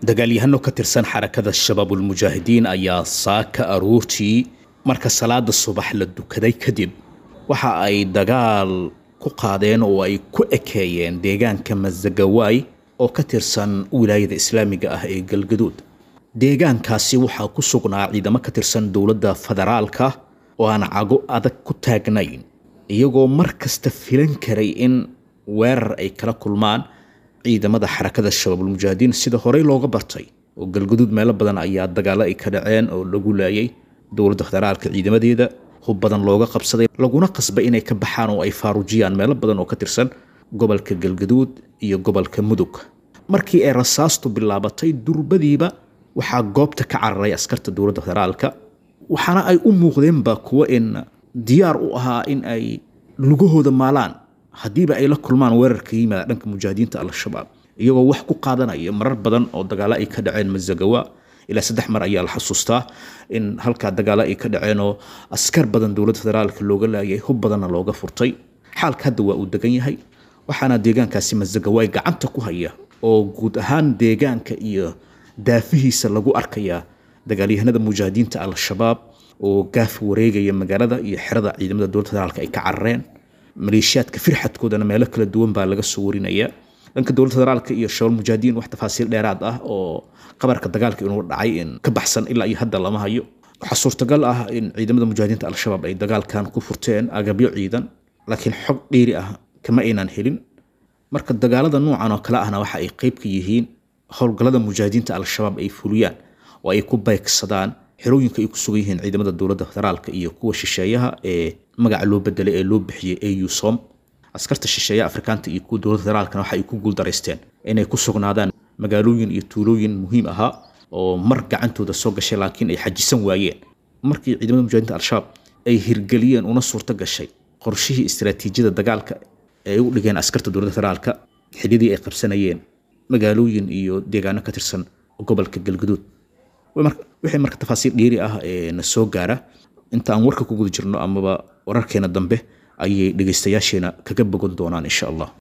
dagaalyahano ka tirsan xarakada shabaabul mujaahidiin ayaa saaka aroortii marka salaada subax la dukaday kadib waxa ay dagaal ku qaadeen oo ay ku ekeeyeen deegaanka Masagawaay oo ka tirsan wilaayada islaamiga ah ee Galgaduud. deegaankaasi waxaa ku sugnaa ciidamo ka tirsan dowladda federaalka oo aan cago adag ku taagnayn iyagoo markasta filan karay in weerar ay kala kulmaan ciidamada xarakada shabaabul mujaahidiin sida horey looga bartay oo Galgaduud meelo badan ayaa dagaalo ay ka dhaceen oo lagu laayay dowladda federaalka ciidamadeeda hub badan looga qabsaday laguna qasbay inay ka baxaan oo ay faarujiyaan meelo badan oo ka tirsan gobolka Galgaduud iyo gobolka Mudug. markii ay rasaastu bilaabatay durbadiiba waxaa goobta ka cararay askarta dowladda federaalka waxaana ay u muuqdeenba kuwa in diyaar u ahaa in ay lugahooda maalaan hadiiba ay la kulmaan weerarka yimaada dhanka mujaahidiinta al-shabaab iyagoo wax ku qaadanaya marar badan oo dagaalo ay ka dhaceen Masagawaay ilaa 3 mar ayaa la xasuustaa in halka dagaalo ay ka dhaceen oo askar badan dowladda federaalka looga laayay hub badanna looga furtay. xaalka hadda waa uu degan yahay waxaana deegaankaasi Masagawaay gacanta ku haya oo guud ahaan deegaanka iyo daafihiisa lagu arkaya dagaalyahanada mujaahidiinta al-shabaab oo gaaf wareegaya magaalada iyo xirada ciidamada dowladda federaalka ay ka carareen. maleeshiyaadka firxadkoodana meelo kala duwan baa laga soo warinaya dhanka dowladda federaalka iyo shabaab mujaahidiin wax tafaasiil dheeraad ah oo qabarka dagaalka inuu dhacay in ka baxsan ilaa iyo hadda lama hayo. waxa suurtagal ah in ciidamada mujaahidiinta al-shabaab ay dagaalkan ku furteen agabyo ciidan laakiin xog dheeri ah kama aynaan helin. marka dagaalada noocan oo kala ahna waxa ay qayb ka yihiin howlgallada mujaahidiinta al-shabaab ay fuliyaan oo ay ku beegsadaan xirooyinka ay ku sugan yihiin ciidamada dowladda federaalka iyo kuwa shisheeyaha ee magaca loo bedelay ee loo bixiyay AUSOM. askarta shisheeyaha Afrikaanta iyo kuwa dowladda federaalka waxa ay ku guuldareysteen inay ku sugnaadaan magaalooyin iyo tuulooyin muhiim ah oo mar gacantooda soo gashay laakiin ay xajisan waayeen. markii ciidamada mujaahidiinta al-shabaab ay hirgeliyeen una suurta gashay qorshihii istiraatiijiyada dagaalka ee u dhigeen askarta dowladda federaalka xididii ay qabsanayeen magaalooyin iyo deegaano ka tirsan gobolka Galgaduud. wixii marka tafaasiil dheeri ah ee na soo gaara inta aan warka ku guda jirno amaba wararkeena dambe ayay dhageystayaasheena kaga bogan doonaan insha Allah.